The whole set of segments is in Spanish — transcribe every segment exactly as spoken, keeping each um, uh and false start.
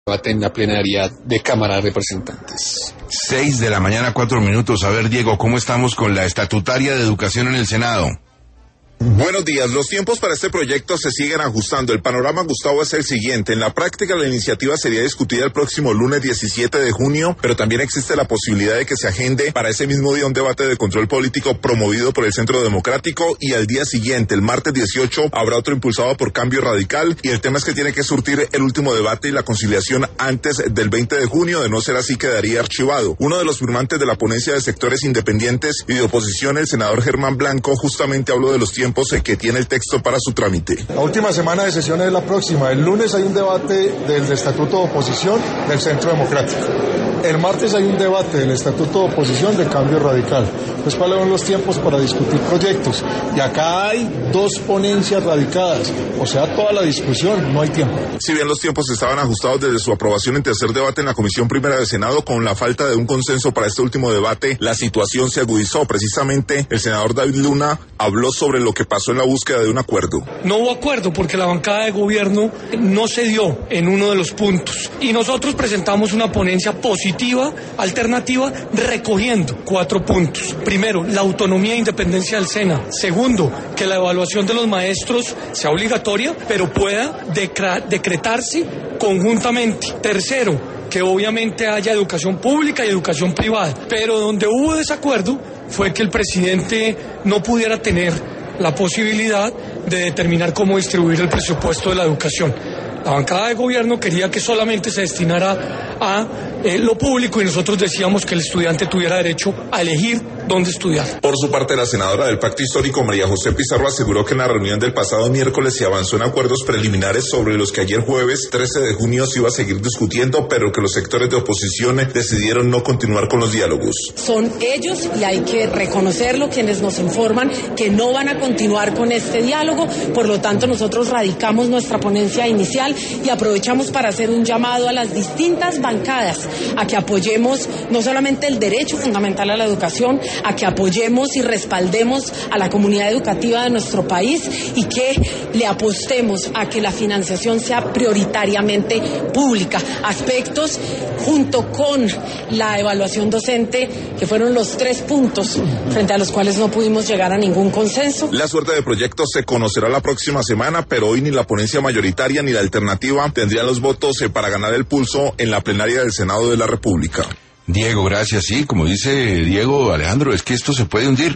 debate en la plenaria de Cámara de Representantes. Seis de la mañana, cuatro minutos. A ver, Diego, ¿cómo estamos con la estatutaria de educación en el Senado? Buenos días. Los tiempos para este proyecto se siguen ajustando. El panorama, Gustavo, es el siguiente. En la práctica, la iniciativa sería discutida el próximo lunes diecisiete de junio, pero también existe la posibilidad de que se agende para ese mismo día un debate de control político promovido por el Centro Democrático, y al día siguiente, el martes dieciocho, habrá otro impulsado por Cambio Radical, y el tema es que tiene que surtir el último debate y la conciliación antes del veinte de junio. De no ser así, quedaría archivado. Uno de los firmantes de la ponencia de sectores independientes y de oposición, el senador Germán Blanco, justamente habló de los tiempos que tiene el texto para su trámite. La última semana de sesiones es la próxima. El lunes hay un debate del Estatuto de Oposición del Centro Democrático. El martes hay un debate del Estatuto de Oposición de Cambio Radical. Pues cuáles son los tiempos para discutir proyectos. Y acá hay dos ponencias radicadas, o sea, toda la discusión, no hay tiempo. Si bien los tiempos estaban ajustados desde su aprobación en tercer debate en la Comisión Primera del Senado, con la falta de un consenso para este último debate, la situación se agudizó. Precisamente, el senador David Luna habló sobre lo que pasó en la búsqueda de un acuerdo. No hubo acuerdo porque la bancada de gobierno no se dio en uno de los puntos. Y nosotros presentamos una ponencia positiva, alternativa, recogiendo cuatro puntos. Primero, la autonomía e independencia del SENA. Segundo, que la evaluación de los maestros sea obligatoria, pero pueda decra- decretarse conjuntamente. Tercero, que obviamente haya educación pública y educación privada. Pero donde hubo desacuerdo fue que el presidente no pudiera tener la posibilidad de determinar cómo distribuir el presupuesto de la educación. La bancada de gobierno quería que solamente se destinara a eh, lo público, y nosotros decíamos que el estudiante tuviera derecho a elegir dónde estudiar. Por su parte, la senadora del Pacto Histórico, María José Pizarro, aseguró que en la reunión del pasado miércoles se avanzó en acuerdos preliminares sobre los que ayer jueves trece de junio se iba a seguir discutiendo, pero que los sectores de oposición decidieron no continuar con los diálogos. Son ellos, y hay que reconocerlo, quienes nos informan que no van a continuar con este diálogo. Por lo tanto, nosotros radicamos nuestra ponencia inicial y aprovechamos para hacer un llamado a las distintas bancadas a que apoyemos no solamente el derecho fundamental a la educación, a que apoyemos y respaldemos a la comunidad educativa de nuestro país, y que le apostemos a que la financiación sea prioritariamente pública. Aspectos junto con la evaluación docente, que fueron los tres puntos frente a los cuales no pudimos llegar a ningún consenso. La suerte del proyecto se conocerá la próxima semana, pero hoy ni la ponencia mayoritaria ni la alternativa tendrían los votos para ganar el pulso en la plenaria del Senado de la República. Diego, gracias. Sí, como dice Diego, Alejandro, es que esto se puede hundir.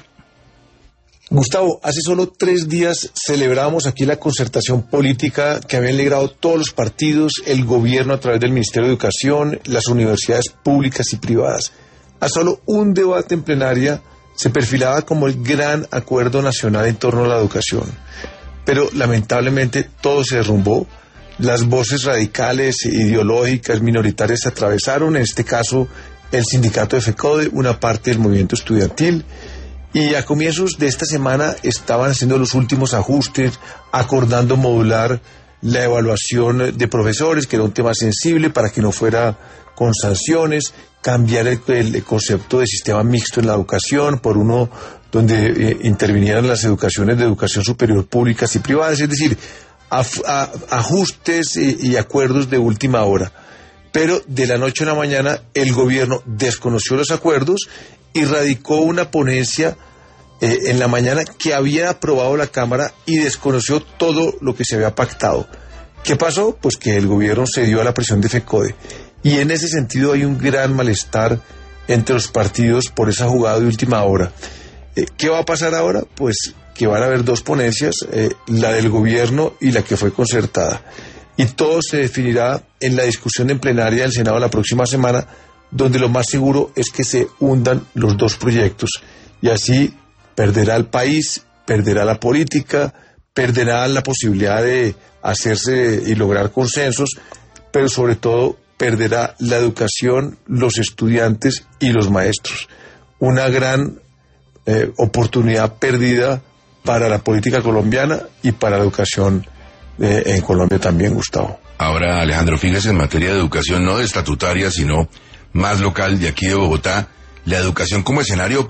Gustavo, hace solo tres días celebramos aquí la concertación política que habían logrado todos los partidos, el gobierno a través del Ministerio de Educación, las universidades públicas y privadas. A solo un debate en plenaria se perfilaba como el gran acuerdo nacional en torno a la educación. Pero lamentablemente todo se derrumbó. Las voces radicales, ideológicas, minoritarias se atravesaron, en este caso el sindicato de FECODE, una parte del movimiento estudiantil, y a comienzos de esta semana estaban haciendo los últimos ajustes, acordando modular la evaluación de profesores, que era un tema sensible, para que no fuera con sanciones, cambiar el, el concepto de sistema mixto en la educación por uno donde eh, intervinieran las educaciones de educación superior públicas y privadas, es decir, a, a, ajustes y, y acuerdos de última hora. Pero de la noche a la mañana el gobierno desconoció los acuerdos y radicó una ponencia eh, en la mañana que había aprobado la Cámara y desconoció todo lo que se había pactado. ¿Qué pasó? Pues que el gobierno cedió a la presión de FECODE. Y en ese sentido hay un gran malestar entre los partidos por esa jugada de última hora. Eh, ¿Qué va a pasar ahora? Pues que van a haber dos ponencias, eh, la del gobierno y la que fue concertada. Y todo se definirá en la discusión en plenaria del Senado la próxima semana, donde lo más seguro es que se hundan los dos proyectos. Y así perderá el país, perderá la política, perderá la posibilidad de hacerse y lograr consensos, pero sobre todo perderá la educación, los estudiantes y los maestros. Una gran eh, oportunidad perdida para la política colombiana y para la educación eh, en Colombia también, Gustavo. Ahora, Alejandro, fíjese, en materia de educación, no de estatutaria, sino más local de aquí de Bogotá, la educación como escenario